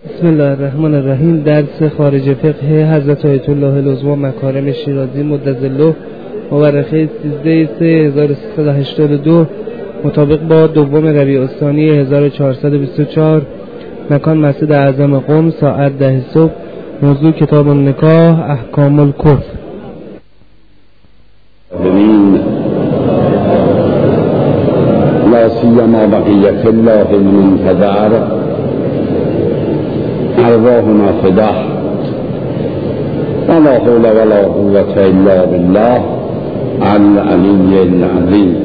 بسم الله الرحمن الرحیم. درس خارج فقه حضرت آیت الله العظمی مکارم شیرازی مدظله مورخه 13/1382 مطابق با دوم ربیع الثانی 1424. مکان مسجد اعظم قم، ساعت 10 صبح. موضوع کتاب النکاح، احکام الکفر. لا سیما بقیت الله المنتظر ارواحنا فداه ولا حول ولا قوة الا بالله العلی العظیم.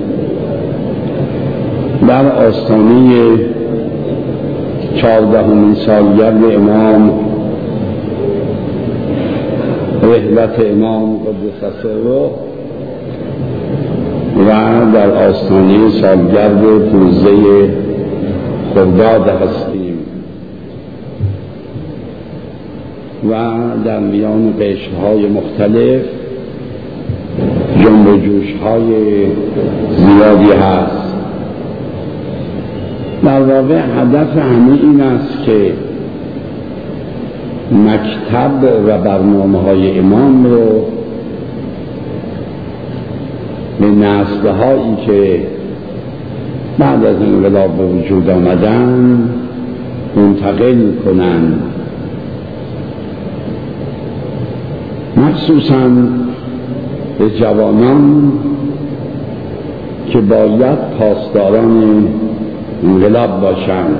در آستانه 14مین سالگرد امام رحلت امام قدس سره و در آستانه سالگرد 15 خرداد هستیم و در میان قشرهای مختلف جنب و جوشهای زیادی هست. در واقع هدف همه این است که مکتب و برنامه‌های امام رو به نسل‌هایی که بعد از انقلاب به وجود آمدن منتقل کنند، مخصوصاً به جوانان که باید پاسداران انقلاب باشند.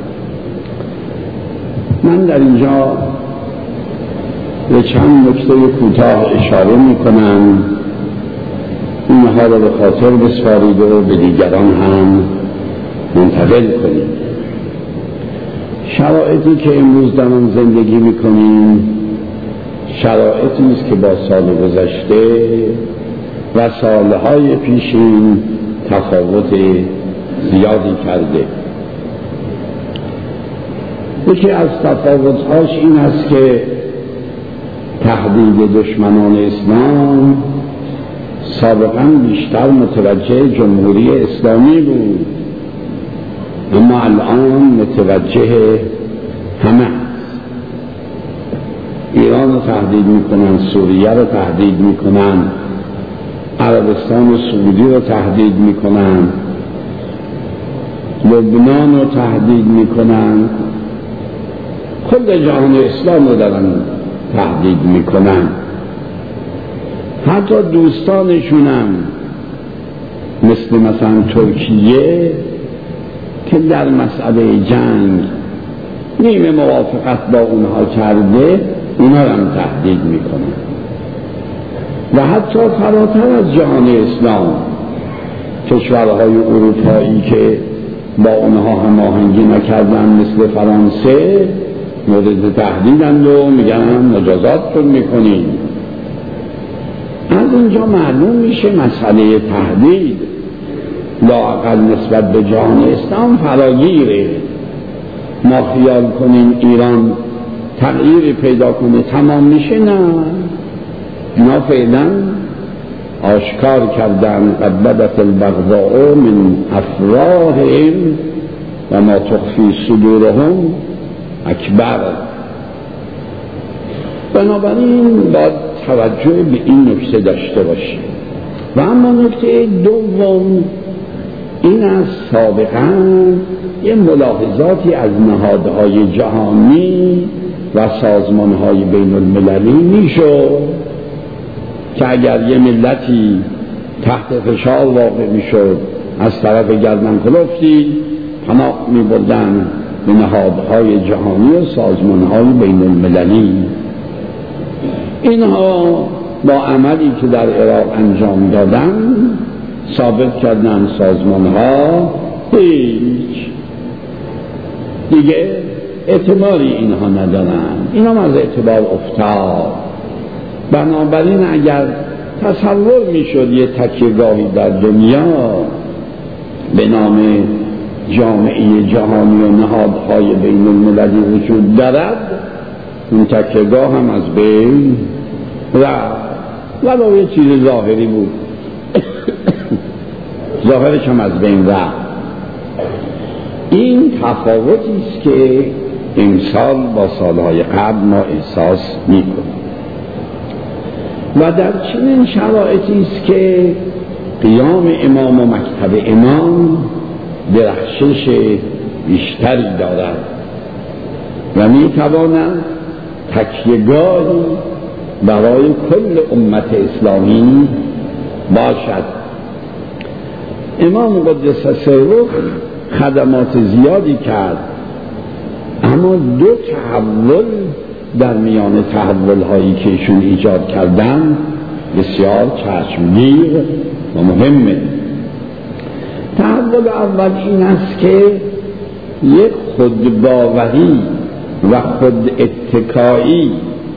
من در اینجا به چند نکته کوتاه اشاره می‌کنم، اینها را به خاطر بسپارید و به دیگران هم منتقل کنید. شرایطی که امروز در آن زندگی می‌کنیم شرایطی است که با سال گذشته و سالهای پیشین تفاوت زیادی کرده. یکی از تفاوت‌هاش این است که تهدید دشمنان اسلام سابقاً بیشتر متوجه جمهوری اسلامی بود، اما الان متوجه همه است. ایران رو تهدید میکنن، سوریه رو تهدید میکنن، عربستان و سعودی رو تهدید میکنن، لبنان رو تهدید میکنن، کل جهان اسلام رو دارن تهدید میکنن. حتی دوستانشونم مثلا ترکیه که در مسئله جنگ نیمه موافقت با اونها کرده، اونها هم تهدید میکنن. و حتی فراتر از جهان اسلام کشورهای اروپایی که با اونها هماهنگی نکردن مثل فرانسه مورد تهدیدند و میگن مجازاتتون میکنیم. از اینجا معلوم میشه مسئله تهدید لااقل نسبت به جهان اسلام فراگیره. ما خیال کنیم ایران تغییری پیدا کنه تمام میشه، نه. اینا فعلا آشکار کردن قد بدت البغضاء من افواههم و ما تخفی صدورهم اکبر. بنابراین باید توجه به این نکته داشته باشیم. و اما نکته دوم این است، سابقاً یه ملاحظاتی از نهادهای جهانی و سازمانهای بین المللی میشد که اگر یه ملتی تحت فشار واقع میشد از طرف گردن کلفتی پناه میبردن به نهادهای جهانی و سازمانهای بین المللی. اینها با عملی که در عراق انجام دادن ثابت کردن سازمانها هیچ دیگه اعتباری اینها ندارن، اینا از اعتبار افتاد. بنابراین اگر تصور میشد یه تکیه‌گاهی در دنیا به نام جامعه جهانی و نهادهای بین المللی وجود دارد، اون تکیه‌گاه هم از بین رفت. ولو یه چیز ظاهری بود ظاهرش هم از بین رفت. این تفاوتی است که امسال با سالهای قبل ما احساس میکنیم. و در چنین شرایطی است که قیام امام و مکتب امام درخشش بیشتری دارد و میتواند تکیه‌گاهی برای کل امت اسلامی باشد. امام قدس سره خدمات زیادی کرد، اما دو تحول در میان تحول‌هایی که ایشون ایجاد کردن بسیار چشمگیر و مهمه. تحول اول این است که یک خودباوری و خود اتکایی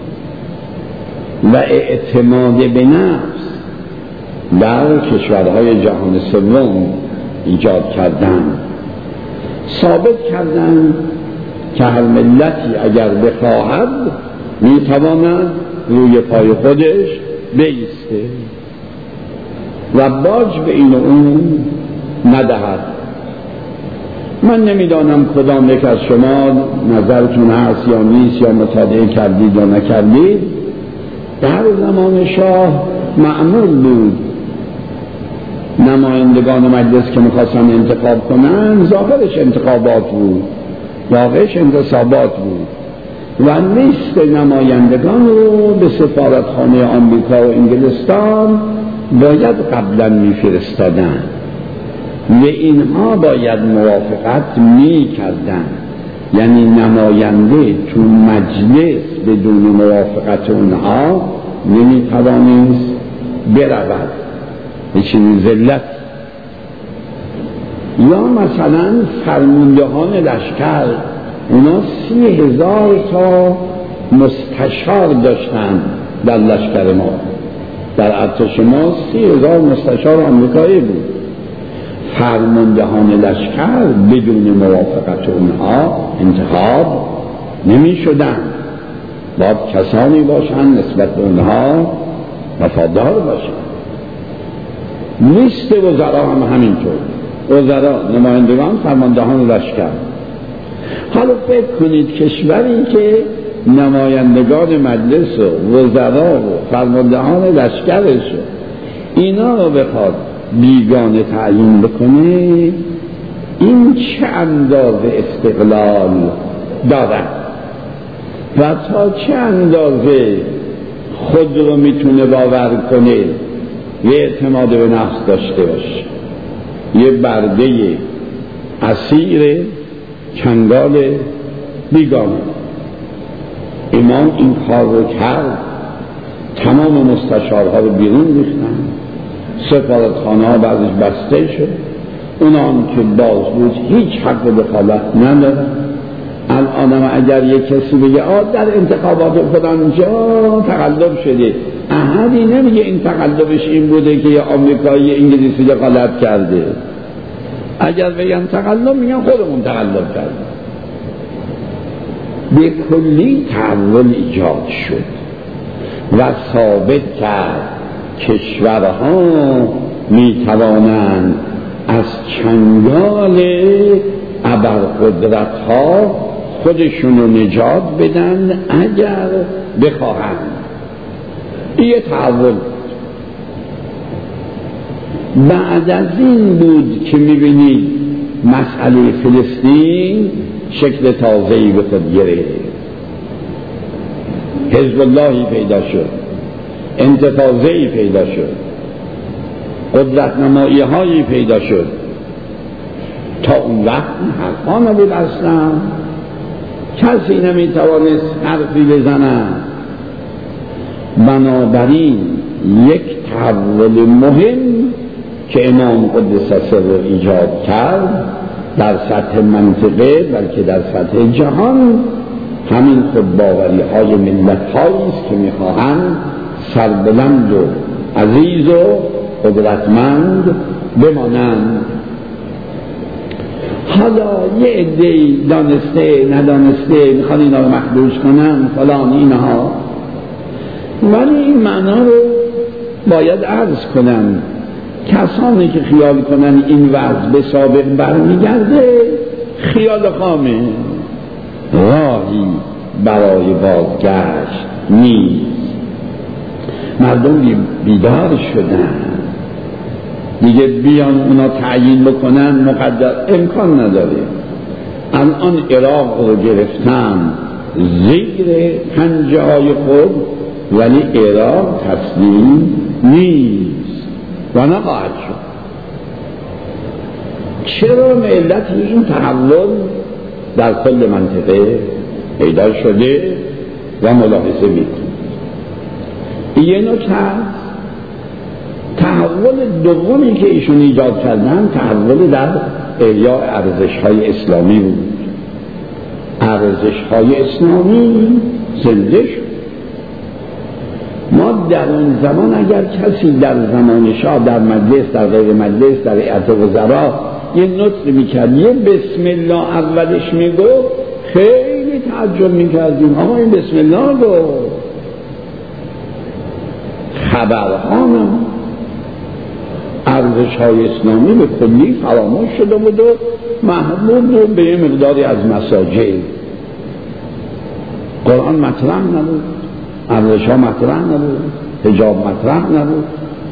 و اعتماد به نفس در کشورهای جهان سوم ایجاد کردن. ثابت کردن که هر ملتی اگر بخواهد میتواند روی پای خودش بایسته و باج به این و اون ندهد. من نمیدانم کدام یک از شما نظرتون هست یا نیست یا مطالعه کردید یا نکردید. در زمان شاه معمول بود نمایندگان مجلس که میخواستن انتخاب کنن ظاهرش انتخابات بود، واقعش انتصابات بود و لیست نمایندگان رو به سفارتخانه آمریکا و انگلستان باید قبلا میفرستادن و اینها باید موافقت میکردن، یعنی نماینده تو مجلس بدون موافقت اونها نمیتوانست برود. چنین ذلت. یا مثلا فرماندهان لشکر، اونا 30,000 تا مستشار داشتن در لشکر ما، در ارتش ما 30,000 مستشار آمریکایی بود. فرماندهان لشکر بدون موافقت اونها انتخاب نمی شدن، باید کسانی باشن نسبت به اونها وفادار باشن. لیست وزرا هم همینطور، وزرا نمایندگان فرماندهان لشکر. حالا فکر کنید کشوری که نمایندگان مجلس و وزرا و فرماندهان لشکرش اینا رو بخواد بیگانه تعیین بکنه، این چه اندازه استقلال دارد و تا چه اندازه خود رو میتونه باور کنه و اعتماد به نفس داشته باشه. یه برده اسیر چنگال بیگانه. امام این کار رو کرد، تمام مستشارها رو بیرون ریختن، سفارتخانه ها بعدش بسته شد، اونان که باز بود هیچ حق دخالت ندارن. الان اگر یک کسی بگه در انتخابات فلان جا تقلب شده، احدی نمیگه این تقلبش این بوده که یه آمریکایی انگلیسی دخالت کرده. اگر بگن تقلب میگن خودمون تقلب کردیم. به کلی تحول ایجاد شد و ثابت کرد کشورها میتوانند از چنگال ابرقدرت‌ها خودشونو نجات بدن اگر بخواهند. این تحول بعد از این بود که میبینید مسئله فلسطین شکل تازه‌ای به خود گرفت. حزب اللهی پیدا شد، انتفاضه‌ای پیدا شد، قدرت نمایی هایی پیدا شد. تا اون وقت حرفا نبود، اصلا کسی نمیتوانست حرفی بزنه. بنابراین یک تحول مهم که امام قدس سره ایجاد کرد در سطح منطقه بلکه در سطح جهان، همین خودباوری های ملت هایی است که میخواهند سربلند و عزیز و قدرتمند بمانند. حالا یه عده‌ای دانسته ندانسته میخوان اینا رو مخدوش کنن فلان اینها، ولی این معنا رو باید عرض کنن. کسانی که خیال کنن این وضع به سابق برمیگرده خیال خامه. راه راهی برای بازگشت نیست. مردم بیدار شدن دیگه، بیان اونا تعیین بکنن مقدر امکان نداره. الان عراق رو گرفتن زیر پنجه های خود، ولی عراق تسلیم نیست و نخواهد شد. چرا علت این تحول در کل منطقه پیدا شده و ملاحظه میکنید. یه نکته تحول دومی که ایشون ایجاد کردن تحول در احیاء ارزش‌های اسلامی بود. ارزش‌های اسلامی زنده شد. ما در اون زمان اگر کسی در زمان شاه در مجلس، در غیر مجلس، در هیئت وزرا یه نطق میکرد، یه بسم الله اولش میگفت، خیلی تعجب میکردیم. آقا این بسم الله گفت. خبرهانا ارزش‌های اسلامی به کلی فراموش شده بود و محبوب بود به یه مقداری از مساجد. قرآن مطرح نبود، ارزش‌ها مطرح نبود، حجاب مطرح نبود.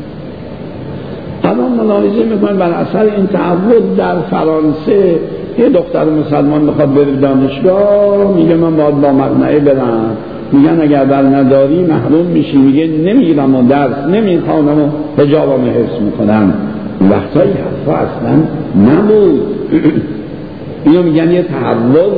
الان ملاحظه میکنید بر اثر این تحول در فرانسه یه دختر مسلمان میخواد بره دانشگاه، میگه من باید با مقنعه برم. میگن اگر بر نداری محروم میشی، میگه نمیگیرم و درس نمیخوانم و حجابم حفظ میکنم. وقتایی حرفا اصلا نبود. اینو میگن یه تحول.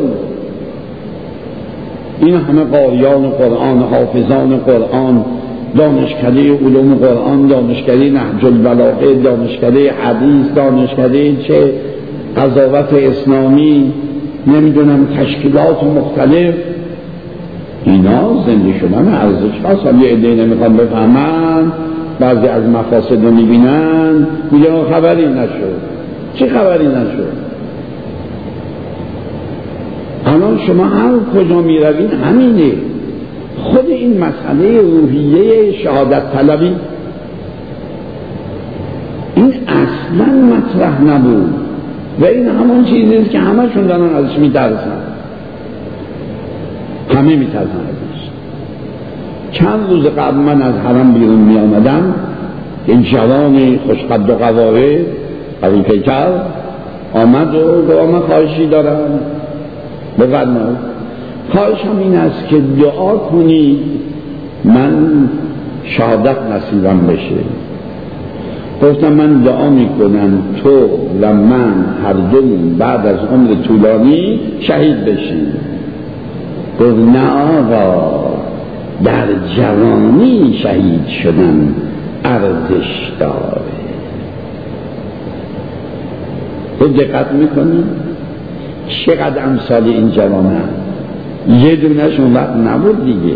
این همه قاریان قرآن، حافظان قرآن، دانشکده علوم قرآن، دانشکده نهج البلاغه، دانشکده حدیث، دانشکده چه قضاوت اسلامی، نمیدونم تشکیلات مختلف، اینا زنده شدن ارزش هاست. یه عده نمیخوان بفهمن، بعضی از مفاسد رو میبینن، میگن خبری نشد. چه خبری نشد؟ الان شما هر کجا میروین همینه. خود این مسئله روحیه شهادت طلبی این اصلا مطرح نبود و این همون چیزیست که همشون دارن ازش میترسن. همه میترسن ازش. چند روز قبل من از حرم بیرون می آمدم، این جوان خوشقد و قواره قبول پیکر آمد و گفت من خواهشی دارم. بفرمایید. خواهشم این است که دعا کنید من شهادت نصیبم بشه. گفتم من دعا میکنم تو و من هر دومون بعد از عمر طولانی شهید بشیم. گفت نه آقا، در جوانی شهید شدن ارزش داره. تو دقت میکنی چقدر امثال این جوانه، یه دونهشون وقت نبود دیگه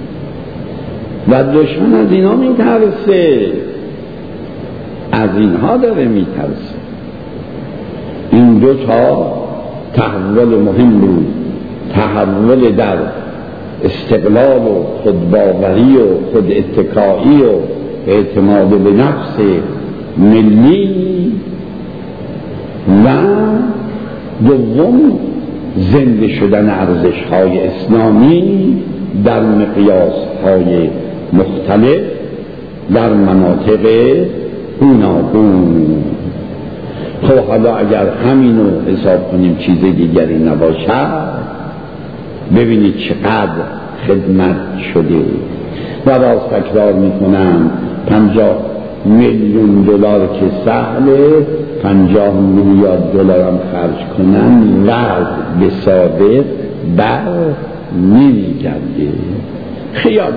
و دشمن از اینا میترسه، از اینها داره میترسه. این دو تا تحول مهم بود، تحول در استقلال و خودباوری و خود اتکایی و اعتماد به نفس ملی و دوم زنده شدن ارزش‌های اسلامی در مقیاس‌های مختلف در مناطق گوناگون. خب حالا اگر همینو حساب کنیم چیز دیگری نباشد، ببینید چقدر خدمت شده. و راز تکرار میکنم 50 میلیون دلار که سهله، 50 میلیارد دلار هم خرج کنن وضع به ثابت بر نمیگرده. خیال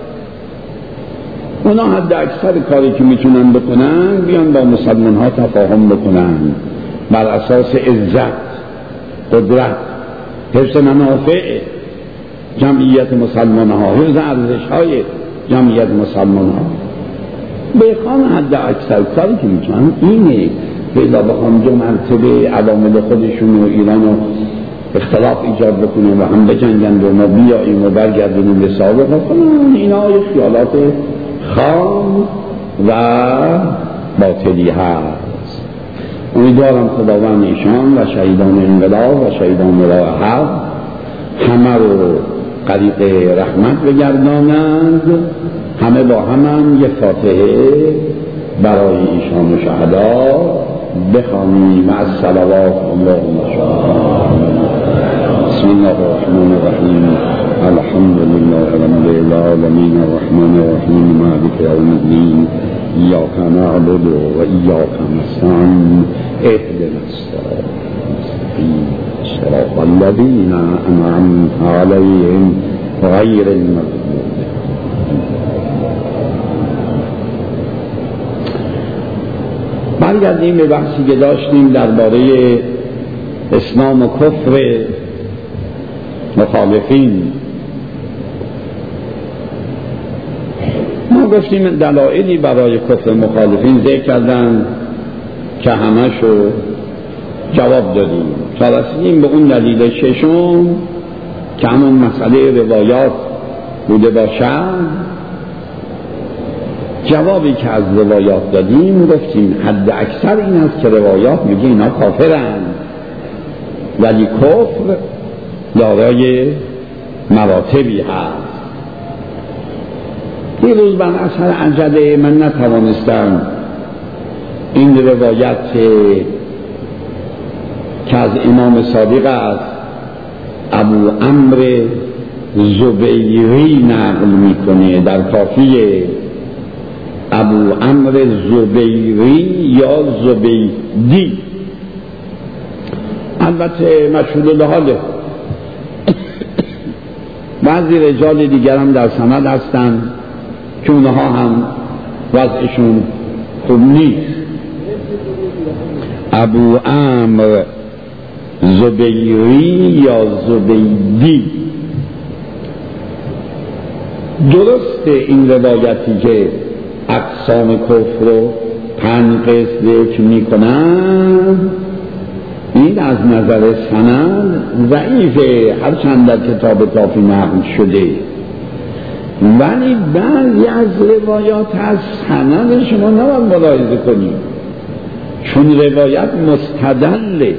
اونا حد اکثر کاری که میتونن بکنن بیان با مسلمان ها تفاهم بکنن بر اساس عزت، قدرت، حفظ منافع جمعیت مسلمان ها، حفظ ارزش های جمعیت مسلمان ها. بخوان حد اکثر کاری که میتونن اینه. پیدا بخوام دو مرتبه عوامل خودشون و ایران رو اختلاف ایجاد بکنه و هم بجنگن و ما بیاییم و برگردونیم به سابق کنن، اینا خیالات خام و باطلی هست. امیدوارم خداوند ایشان و شهیدان انقلاب و شهیدان راه حق همه رو غریق رحمت بگردانند. همه با هم یه فاتحه برای ایشان و شهدا بخوانیم. از صلوات اللهم صل. بسم الله الرحمن الرحیم. الحمد لله رب العالمین الرحمن الرحیم مالک یوم الدین ایاک نعبد و ایاک نستعین اهدنا الصراط المستقیم صراط الذین انعمت علیهم غیر المغضوب. برگردیم به بحثی که داشتیم درباره اسلام و کفر مخالفین. ما گفتیم دلایلی برای کفر مخالفین ذکر کردن که همشو جواب دادیم تا رسیدیم به اون دلیل ششم که همون مسئله روایات بوده باشد. جوابی که از روایات دادیم گفتیم حد اکثر این است که روایات میگه اینا کافرن، ولی کفر دارای مراتبی هست. دیروز بر اثر عجله من نتوانستم این روایت که از امام صادق است ابو عمرو زبیری نقل میکنه در کافیه. ابو عمرو زبیری یا زبیدی، البته مشهود الحاله. بعضی رجال دیگر هم در سند هستن که اونها هم وضعشون خوب نیست. ابو عمرو زبیری یا زبیدی. درسته این روایتی که اقسام کفر رو 5 قسم ذکر میکنن، این از نظر سند ضعیفه، هرچند در کتاب کافی نقل شده، ولی بعضی از روایات از سند شما نباید ملاحظه کنیم، چون روایت مستدله.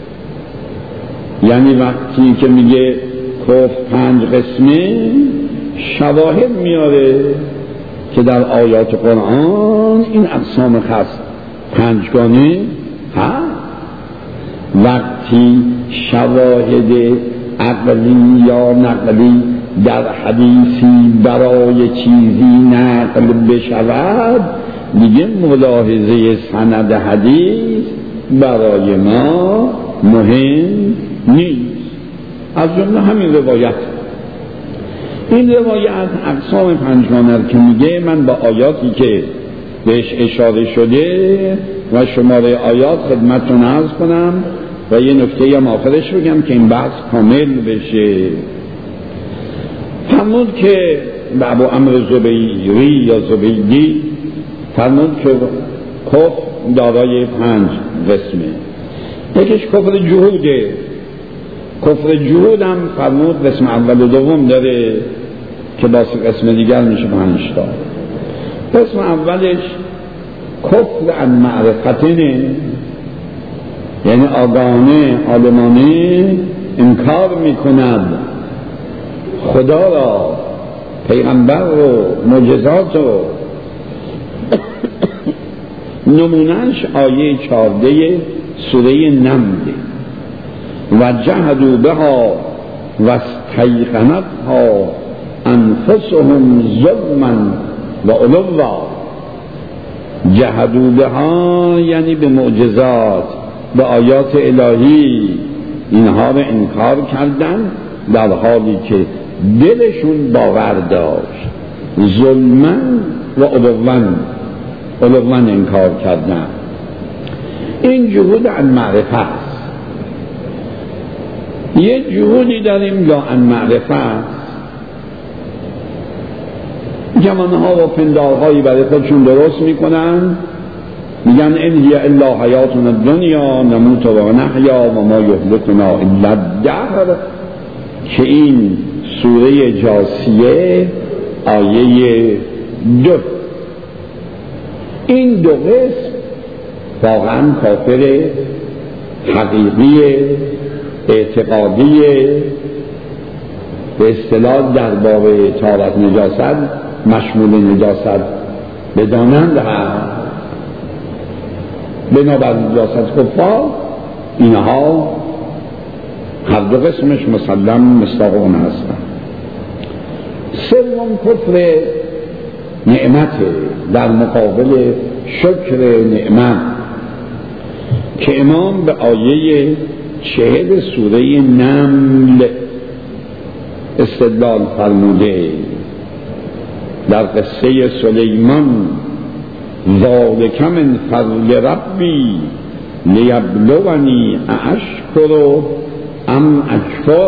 یعنی وقتی که میگه کفر 5 قسمه، شواهد میاره که در آیات قرآن این اقسام خاص 5 گانه هست. وقتی شواهد عقلی یا نقلی در حدیثی برای چیزی نقل بشود، دیگه ملاحظه سند حدیث برای ما مهم نیست. از جمله همین روایت. این روایت اقسام 5 گانه که میگه، من با آیاتی که بهش اشاره شده و شماره آیات خدمتتون عرض کنم و یه نکته هم آخرش بگم که این بحث کامل بشه. فرمود که به ابو عمرو زبیری یا زبیدی فرمود که کفر دارای 5 قسمه. یکیش کفر جهوده. کفر جهود هم فرمود قسم اول و دوم داره که با قسم دیگر میشه 5 تا. قسم اولش کفر عن معرفتنه، یعنی آگاهانه عالمانه انکار میکند خدا را، پیغمبر رو، معجزات رو. نمونهش آیه 14 سوره نمل، و جهدوا بها و استیقنتها انفسهم ظلما و علوا. جهدوا بها یعنی به معجزات، به آیات الهی، اینها رو انکار کردن در حالی که دلشون باور داشت. ظلما و علوا انکار کردن. این جهود عن معرفت است. یه جهودی داریم لا عن معرفت، جمانها و پندارهایی برای خودشون درست میکنن، میگن این هی الا حیاتنا الدنیا نموت و نحیا و ما یهلکنا الا الدهر، که این سوره جاثیه آیه 2. این 2 قسم واقعا کافر حقیقی اعتقادی به اصطلاح در باب طهارت نجاست مشمول نجاست بدانند هست. بنابر نجاست کفار اینها هر دو قسمش مسلم مصداق اون هستن. سوم کفر نعمت در مقابل شکر نعمت که امام به آیه 40 سوره نمل استدلال فرموده در قصه سلیمان ذالک من فضل ربی لیبلونی ااشکر ام اکفر.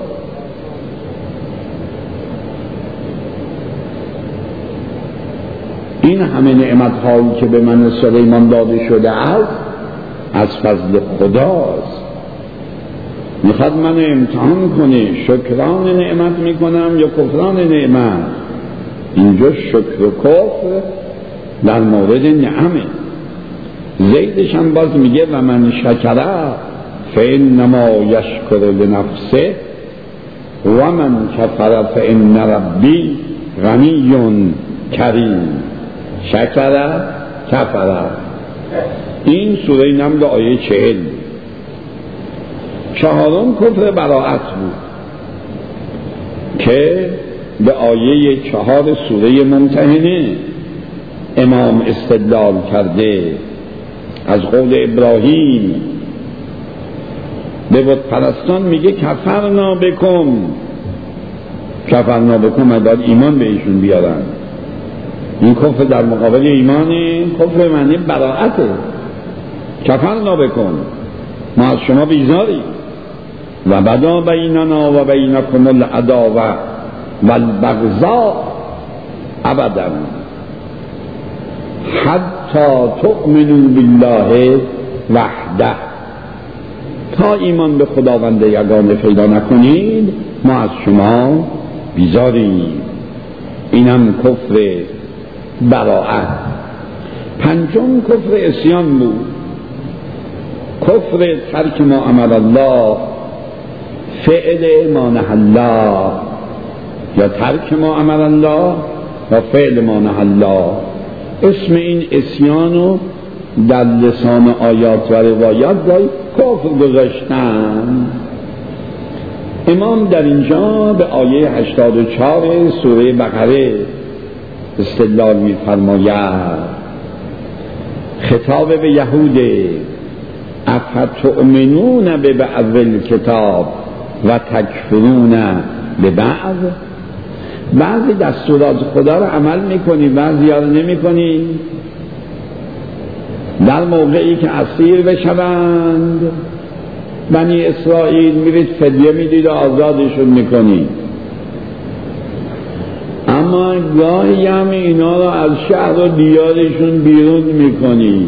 این همه نعمت هایی که به من سلیمان داده شده است از فضل خداست. میخواد من امتحان کنه شکران نعمت میکنم یا کفران نعمت. اینجا شکر و کفر در مورد نعمه. زیدش هم باز میگه و من شکره فانما یشکر لنفسه و من کفر فان ربی غنی کریم. شکره کفره. این سوره نمل آیه 40. چهارم کفر براءت بود که به آیه 4 سوره ممتحنه امام استدلال کرده از قول ابراهیم به بت پرستان میگه کفرنا بکم. کفرنا بکم باید ایمان به ایشون بیارن. این کفر در مقابل ایمانه. کفر معنی براءته. کفرنا بکن ما از شما بیزاری و بدا بیننا و بینکم العداوه والبغضاء ابدا حتی تؤمنوا بالله وحده. تا ایمان به خداوند یگانه پیدا نکنید ما از شما بیزاریم. اینم کفر براءت. پنجم کفر عصیان بود. کفر ترک ما امر الله فعل ما نهی الله یا ترک ما امر الله و فعل ما نهی الله. اسم این عصیانو در لسان آیات و روایات دای کفر گذاشتن. امام در اینجا به آیه 84 سوره بقره استدلال می فرماید. خطاب به یهود افتؤمنون ببعض الکتاب و تکفرون ببعض. بعضی دستورات خدا رو عمل میکنی بعضی ها رو نمیکنی. در موقعی که اسیر بشوند بنی اسرائیل میرید فدیه میدید و آزادشون میکنی. اما گاهی هم اینا رو از شهر و دیارشون بیرون میکنی.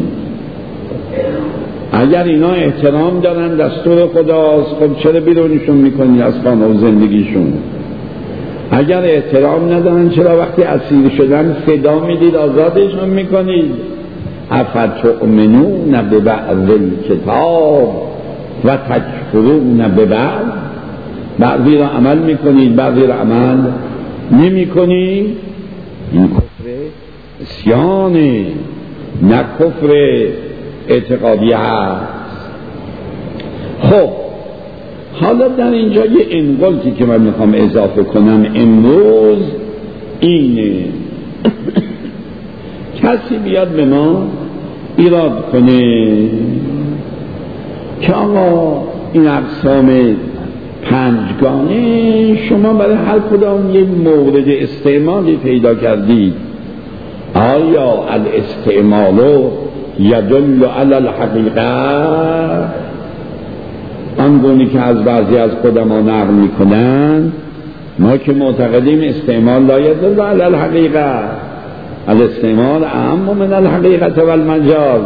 اگر اینا احترام دارن دستور خداست خب چرا بیرونشون میکنی از خانه و زندگیشون؟ اگر احترام ندارن چرا وقتی اسیر شدن فدا میدید آزادشون میکنید؟ افتؤمنون ببعض الکتاب و تکفرون ببعض. بعضی را عمل میکنید بعضی را عمل نمیکنید. این کفر عصیانه نه کفر اعتقادی هست. خب حالا در اینجا یه انقلتی که من میخوام اضافه کنم امروز اینه. کسی بیاد به ما ایراد کنه که آقا این اقسام پنجگانه شما برای هر کدام یک مورد استعمالی پیدا کردید. آیا الاستعمال یدل علی الحقیقه؟ آنگونی که از بعضی از قدما نقل میکنن ما که معتقدیم استعمال لا یدل علی الحقیقه. الاستعمال اهم من الحقیقه و المجاز.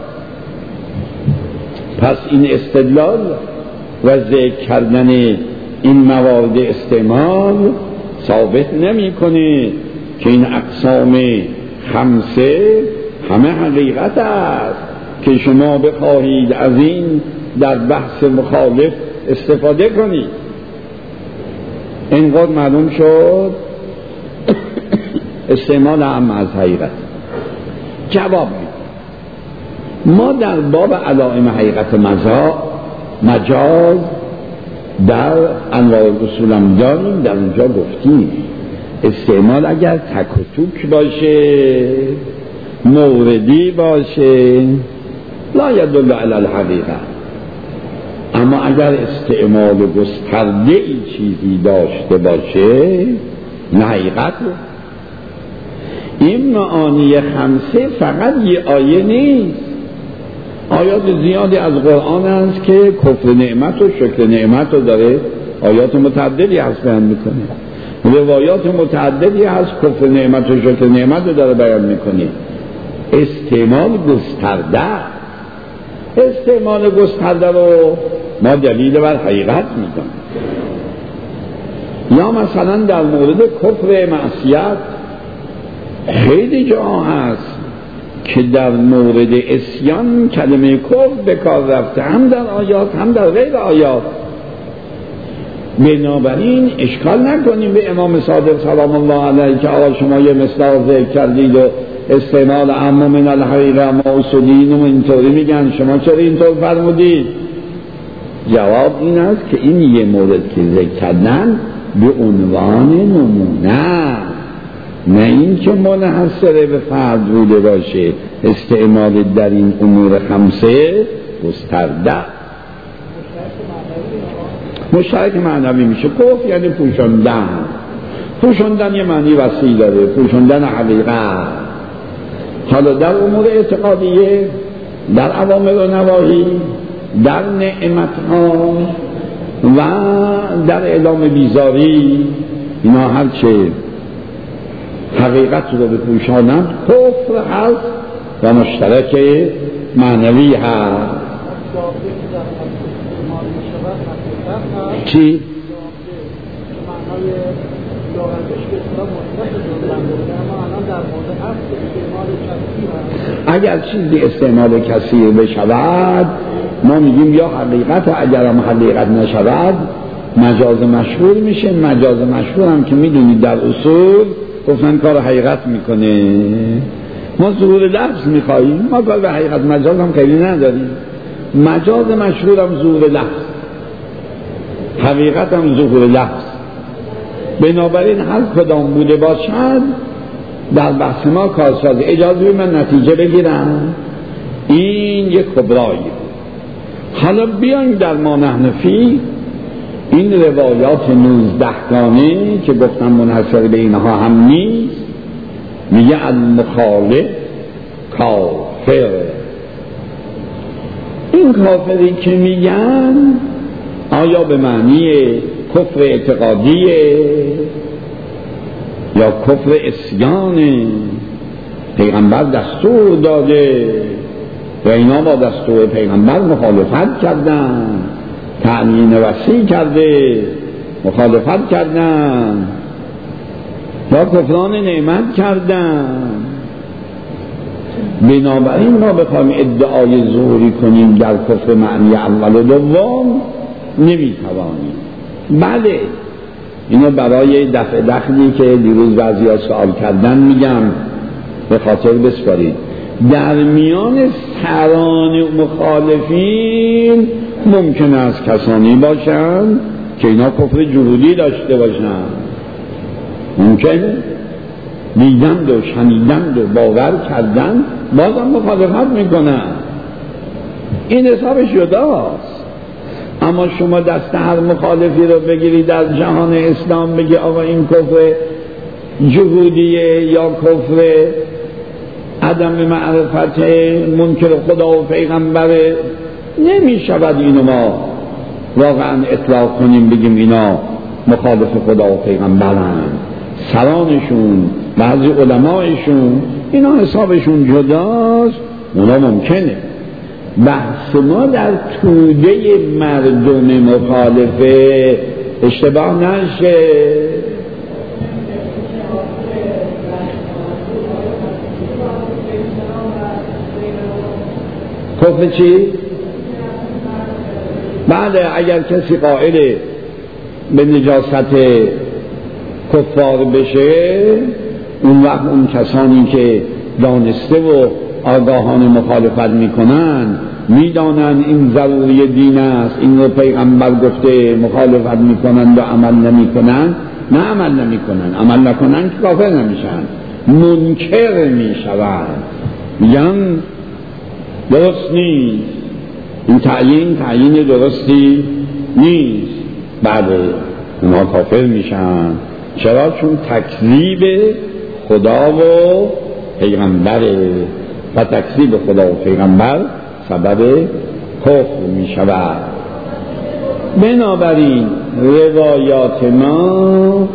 پس این استدلال و ذکر کردن این موارد استعمال ثابت نمی کنه که این اقسام خمسه همه حقیقت است که شما بخواهید از این در بحث مخالف استفاده کنید. اینقدر معلوم شد استعمال هم از حقیقت. جواب ما در باب علائم حقیقت مجاز در انواع الاصول هم داریم، در اونجا گفتیم استعمال اگر تک و توک باشه، موردی باشه، لا یدل علی الحقیقه، اما اگر استعمال گسترده ای چیزی داشته باشه نه حقیقت. این معانی خمسه فقط یه آیه نیست، آیات زیادی از قرآن است که کفر نعمت و شکر نعمت رو داره، آیات متعددی هست بیان میکنه، روایات متعددی هست کفر نعمت و شکر نعمت رو داره بیان میکنه. استعمال گسترده رو ما دلیل بر حقیقت میدونیم. یا مثلا در مورد کفر معصیت خیلی جا هست که در مورد عصیان کلمه کفر به کار رفته، هم در آیات هم در غیر آیات. بنابراین اشکال نکنیم به امام صادق سلام الله علیه که آقا شما یه مصداق ذکر کردید و استعمال اما من الحقیقه ما اصولین و اینطوری میگن، شما چرا اینطور فرمودید؟ جواب این است که این یه مورد که ذکر کردن به عنوان نمونه، نه این که منحصر به فرد بوده باشه. استعمال در این امور خمسه گسترده. مشترک معنوی میشه کفر یعنی پوشوندن یه معنی وسیع داره، پوشوندن حقیقت. حالا در امور اعتقادیه، در اوامر و نواهی، در نعمتها و در اعلام بیزاری، اینا هرچه حقیقت رو بپوشانند کفر هست و مشترک معنوی هست. چی؟ اگر چیزی استعمال کثیر بشود ما میگیم یا حقیقت، و اگر هم حقیقت نشود مجاز مشهور میشه. مجاز مشهور هم که میدونید در اصول گفتن کار حقیقت میکنه. ما ظهور لفظ میخواییم، ما کار به حقیقت مجاز هم خیلی نداریم. مجاز مشهور هم ظهور لفظ، حقیقت هم ظهور لفظ. بنابراین هر کدام بوده باشد در بحث ما کارساز. اجازه من نتیجه بگیرم، این یک کبرایی. حالا بیایم در ما نحن فی این روایات 19 گانه که گفتم منحصر به اینها هم نیست، میگه المخالف کافر. این کافری که میگن آیا به معنی کفر اعتقادیه یا کفر عصیانه؟ پیغمبر دستور داده و اینا با دستور پیغمبر مخالفت کردن، تعیین وصی کرده مخالفت کردن، یا کفران نعمت کردن. بنابراین ما بخوایم ادعای ظهوری کنیم در کفر معنی اول و دوم نمیتوانیم. بله اینو برای دفع دخلی که دیروز بعضیا سوال کردن میگم به خاطر بسپارید. در میان سران مخالفین ممکن است کسانی باشند که اینا کفر جهودی داشته باشند، ممکنه دیدند و شنیدند و باور کردند بازم مخالفت میکنن، این حسابش جداست. اما شما دست هر مخالفی رو بگیری در جهان اسلام بگی آقا این کفر جهودیه یا کفر عدم معرفت منکر خدا و پیغمبره، نمی شود اینو ما واقعا اطلاق کنیم بگیم اینا مخالف خدا و پیغمبرن. سرانشون بعضی علمایشون اینا حسابشون جداست، اونا ممکنه. بحث ما در توده مردم مخالفه اشتباه نشه. کفر چی؟ بله اگر کسی قائل به نجاست کفار بشه، اون وقت اون کسانی که دانسته و آگاهانه مخالفت میکنن، میدانن این ضروری دین است، این رو پیغمبر گفته، مخالفت میکنن و عمل نمیکنن، نه عمل نمیکنن، عمل نکنن که کافر نمیشن، منکر میشون، میگن درست نیست، این تعیین درستی نیست، بعد اونها کافر میشن. چرا؟ چون تکذیب خدا و پیغمبره و تکذیب خدا و پیغمبر سبب کفر می شود. بنابراین روایات ما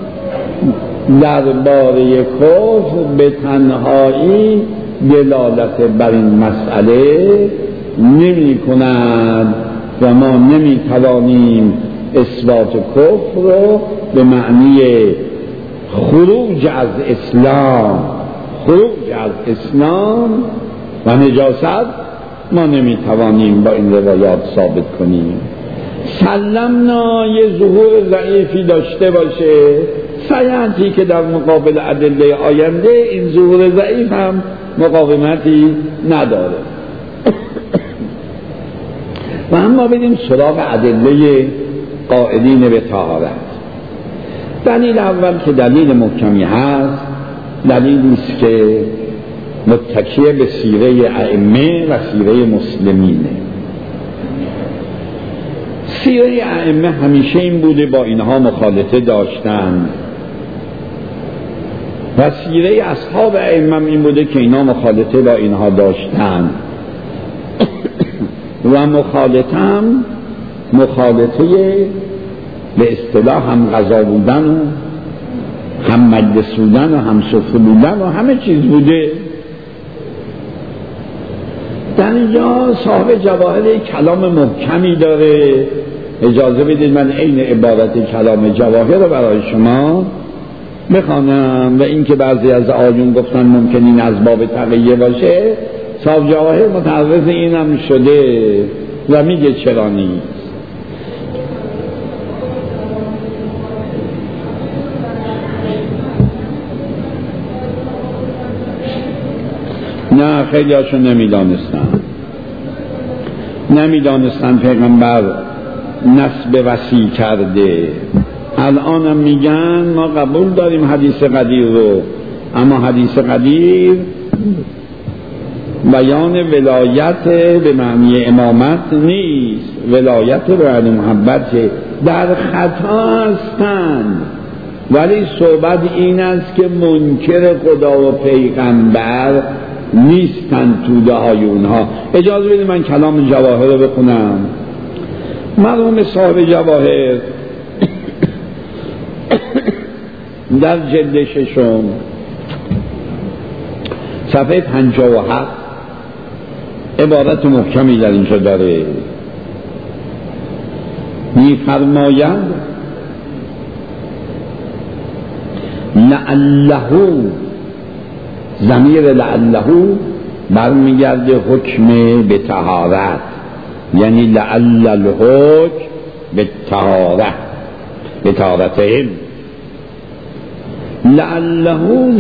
درباره کفر به تنهایی دلالت بر این مسئله نمی کند و ما نمی توانیم اثبات کفر رو به معنی خروج از اسلام و نجاست ما نمیتوانیم با این روایات ثابت کنیم. سلمنا یه ظهور ضعیفی داشته باشه، سیعتی که در مقابل ادله آینده این ظهور ضعیف هم مقاومتی نداره. و اما بریم سراغ ادله قائلین به طهارت. دلیل اول که دلیل محکمی هست، دلیلی است که متکی به سیره ائمه و سیره مسلمینه. سیره ائمه همیشه این بوده با اینها مخالطه داشتن و سیره اصحاب ائمه این بوده که اینها مخالطه با اینها داشتن و مخالطه به اصطلاح هم غذا بودن و هم مجلس بودن و هم سفره بودن و همه چیز بوده. در اینجا صاحب جواهر کلام محکمی داره، اجازه بدید من عین عبارت کلام جواهر رو برای شما بخوانم. و این که بعضی از آیون گفتن ممکن این از باب تقیه باشه، صاحب جواهر متعرض اینم شده و میگه چرا نیست. نه، خیلی هاشون نمیدانستن پیغمبر نسب وصی کرده. الان هم میگن ما قبول داریم حدیث قدیر رو، اما حدیث قدیر بیان ولایت به معنی امامت نیست، ولایت به معنی محبت. در خطا هستند، ولی صحبت این است که منکر خدا و پیغمبر نیستن تو دعای اونها. اجازه بدید من کلام جواهر رو بخونم. مرحوم صاحب جواهر در جلد ششم صفحه 57 عبارت محکمی در اینجا داره، می‌فرماید لعله، ضمیر لعله برمیگرده حکم به طهارت، یعنی لعل الحکم به طهارت، به طهارت علم. لعله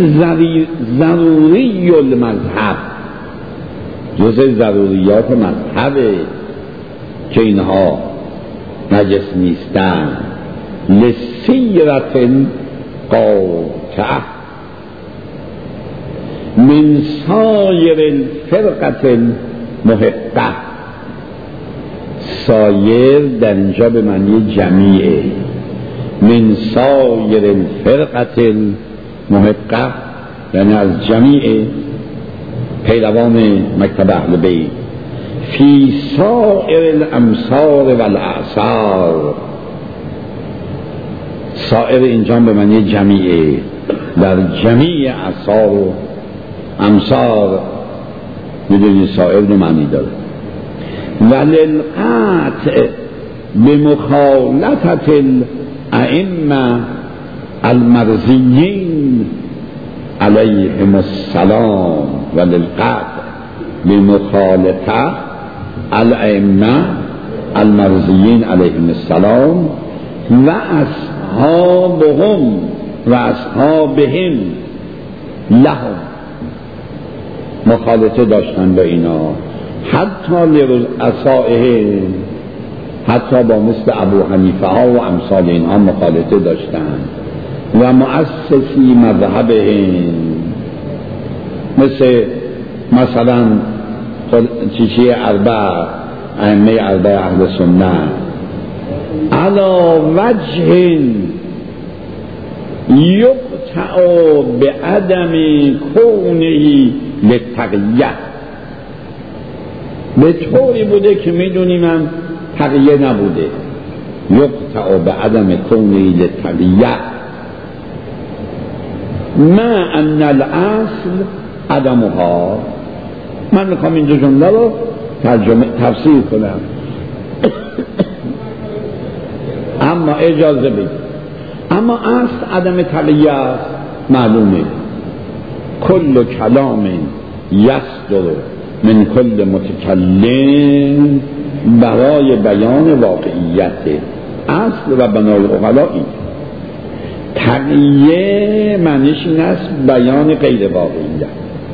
ضروری المذهب، جز ضروریات مذهبه که اینها نجس نیستن. لسیرت قاطعه من سایر الفرقة المحقة. سایر در اینجا به معنی جمیعه، من سایر الفرقة المحقة یعنی از جمیع پیروان مکتب اهل بیت. فی سائر الامصار والاعصار، سائر اینجا به معنی جمیعه، در جمیع اعصار و امصار، میدونی سائر دو معنی داره. وللقطع بمخالطة الائمه المرضیین علیهم السلام، وللقطع بمخالطة الائمه المرضیین علیهم السلام و اصحابهم و اصحابهم لهم، مخالطه داشتن با اینا، حتی لرؤسائهم، حتی با مثل ابو حنیفه ها و امثال اینها مخالطه داشتن، و مؤسسی مذهبهم، مثلا چیچی ائمه اربع اهل سنت، علی وجه یقطع بعدم کونه للتقیه، به طوری بوده که میدونیم هم تقیه نبوده، یقطع بعدم کونه للتقیه، ما ان الاصل عدمها. من میخوام این دو جمله رو تفسیر کنم اما اجازه بدید. اما اصل عدم تقیه است، معلومه کل کلام یصدر من کل متکلم برای بیان واقعیت، اصل و بنای عقلا این. تقیه معنیش این است بیان غیر واقعیت.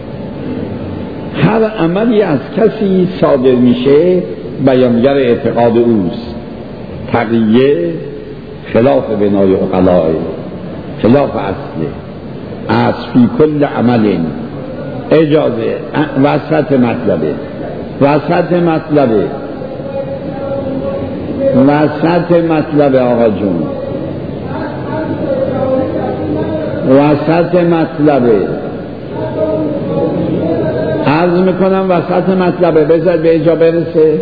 هر عملی از کسی صادر میشه بیانگر اعتقاد اوست. تقیه خلاف بنای عقلا، خلاف اصله. اصل فی کل عمل، اجازه وسط مطلبه آقا جون، وسط مطلبه عرض میکنم، وسط مطلبه، بذار به اینجا برسه.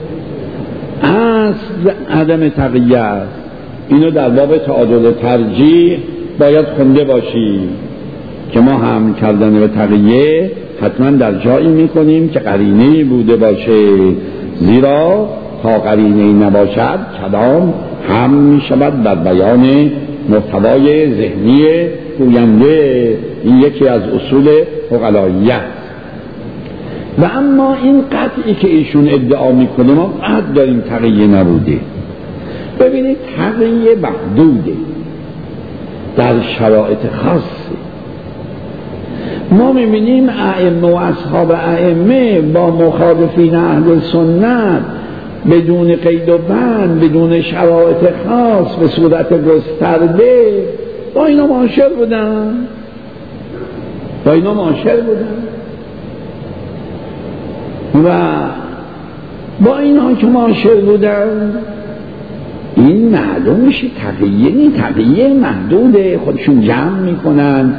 اصل عدم تقیه است. اینو در باب تعادل ترجیح باید خونده باشی که ما هم کردن به تقیه حتما در جایی میکنیم که قرینه‌ای بوده باشه، زیرا تا قرینه‌ای نباشد کلام هم میشود در بیان محتوای ذهنی گوینده. این یکی از اصول عقلاییت. و اما این قطعی که ایشون ادعا میکنه ما قطع داریم تقیه نبوده. ببینید تقیه محدوده در شرایط خاصه. ما میبینیم ائمه و اصحاب ائمه با مخالفین اهل سنت بدون قید و بند، بدون شرایط خاص، به صورت گسترده با اینا معاشر بودن. و با اینا که معاشر بودن این معلوم میشه تقیه محدوده، خودشون جمع میکنن،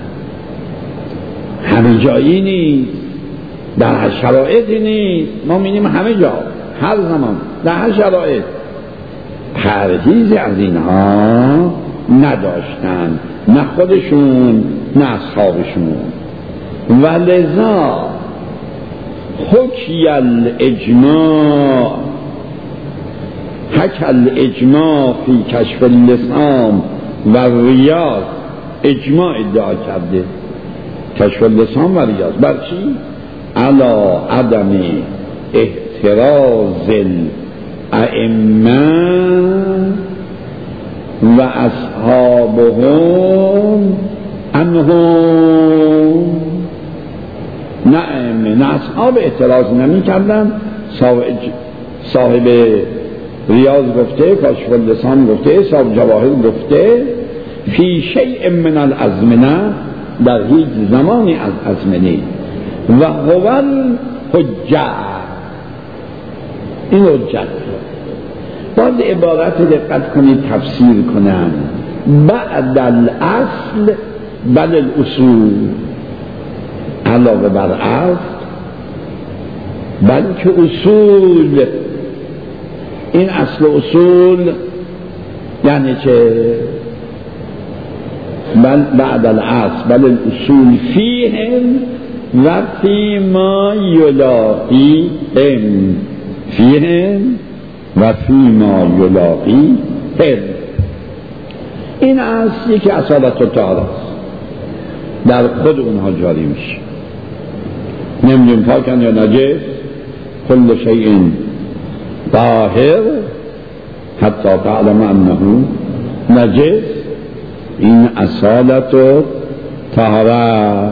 همه جایی نیست، در هر شرایطی نیست. ما می‌بینیم همه جا، هر زمان، در هر شرایط پرهیز از اینها نداشتن، نه خودشون نه اصحابشون. و لذا حکی الاجماع فی کشف اللسان و ریاض، اجماع ادعا کرده کشف اللسان و ریاض بر چی؟ علا عدم احتراز الائمه و اصحابهم انهم، نه اصحاب اعتراض نمی کردن. صاحب ریاض گفته، کاشف اللسان گفته، صاحب جواهر گفته فی شیء من الازمنه، در هیچ زمانی از ازمنه، و هو الحجه، این حجت. باید عبارت دقت کنید تفسیر کنم. بعد الاصل بل الاصول، علاوه بر اصل بلکه اصول. این اصل اصول یعنی چه؟ بعد الاصل بل الاصول فیهم و فیما یلاقیهم، فیهم و فیما یلاقیهم. این اصل یکی اصالت و تعالی در خود اونها جاری میشه. نمیدونیم پاکن یا نجس، کل شیء طاهر حتی تعلم انه نجس. این اصالت و طهارت.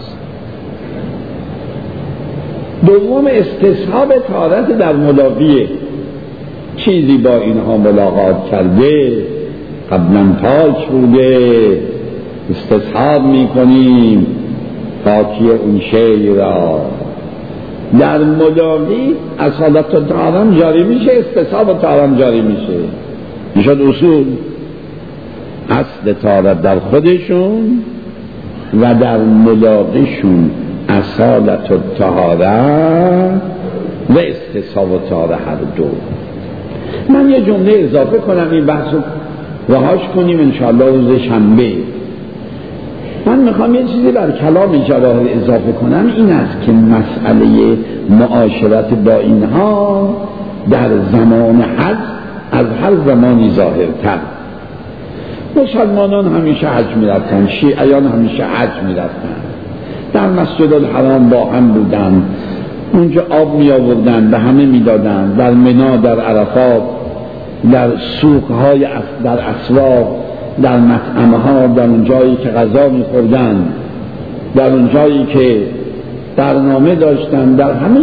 دوم استصحاب طهارت در ملاقیه، چیزی با اینها ملاقات کرده، قبلا پاک بوده، استصحاب میکنیم پاکی اون شی را. در ملاقی اصالت و طهارت جاری میشه، استصحاب و طهارت جاری میشه. میشد اصول اصل طهارت در خودشون و در ملاقیشون اصالت و طهارت و استصحاب و طهارت هر دو. من یه جمله اضافه کنم این بحث رو رهاش کنیم انشاءالله روز شنبه. من میخوام یه چیزی بر کلام جواهر اضافه کنم، این است که مسئله معاشرت با اینها در زمان حج از هر زمانی ظاهرتر. مسلمانان همیشه حج میرفتن، شیعیان همیشه حج میرفتن، در مسجد الحرام با هم بودن، اونجا آب می آوردن به همه می دادن، در منی، در عرفات، در سوقهای، در اسواق، در مطعمه ها، در اون جایی که غذا می خوردن، در اون جایی که برنامه داشتن، در همه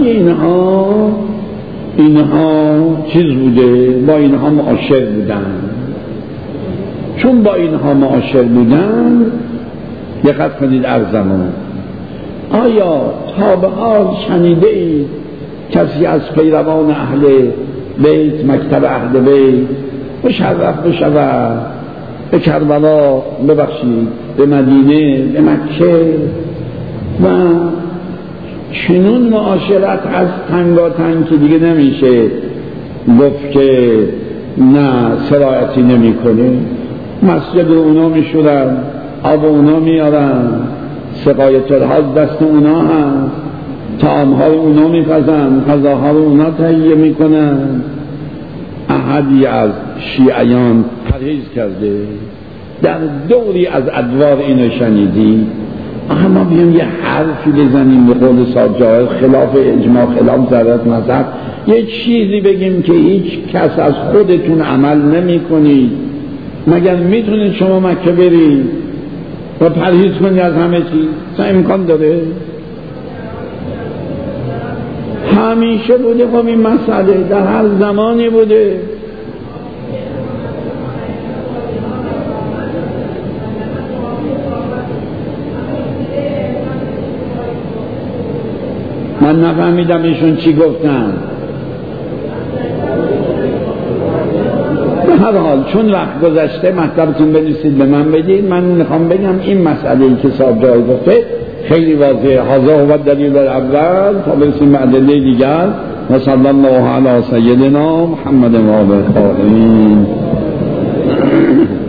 اینها چیز بوده، با اینها معاشر بودن. چون با اینها معاشر بودن، دقت کنید ارزمان، آیا تا به حال شنیده اید کسی از پیروان اهل بیت، مکتب اهل بیت مشرف بشود به کربلا، ببخشید به مدینه، به مکه و چنون معاشرت از تنگاتنگ که دیگه نمیشه گفت که نه سرایتی نمی کنه، مسجد اونا می شدن، آب اونا میارن، سقایت الحاج دست اونا هست، طعام‌های اونا میپزن، غذاها رو اونا تهیه میکنن. احدی از شیعیان پرهیز کرده، در دوری از ادوار اینو شنیدی، اما بیام یه حرفی بزنیم به قول ساجای خلاف اجماع، خلاف ضرورت مذهب، یه چیزی بگیم که هیچ کس از خودتون عمل نمی کنید، مگر میتونید شما مکه برید و پرهیز کنید از همه چیز؟ امکان داره؟ همیشه بوده. خب این مسئله در هر زمانی بوده. من نفهمیدم ایشون چی گفتن. به هر حال چون وقت گذشته مطلبتون بنویسید به من بدید. من میخوام بگم این مسئله ای که صاحب جای گفته خیلی واضحه. هذا هو الدلیل الاول. تا برسیم به ادله دیگر. و صلی الله علی سیدنا محمد و آله الطاهرین.